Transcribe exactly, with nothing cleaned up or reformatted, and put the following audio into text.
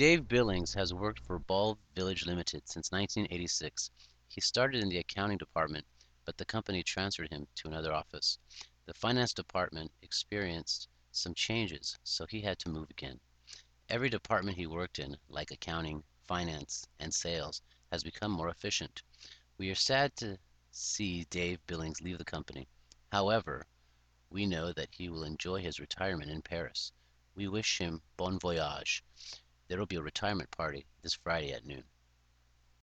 Dave Billings has worked for Ball Village Limited since nineteen eighty-six. He started in the accounting department, but the company transferred him to another office. The finance department experienced some changes, so he had to move again. Every department he worked in, like accounting, finance, and sales, has become more efficient. We are sad to see Dave Billings leave the company. However, we know that he will enjoy his retirement in Paris. We wish him bon voyage. There will be a retirement party this Friday at noon.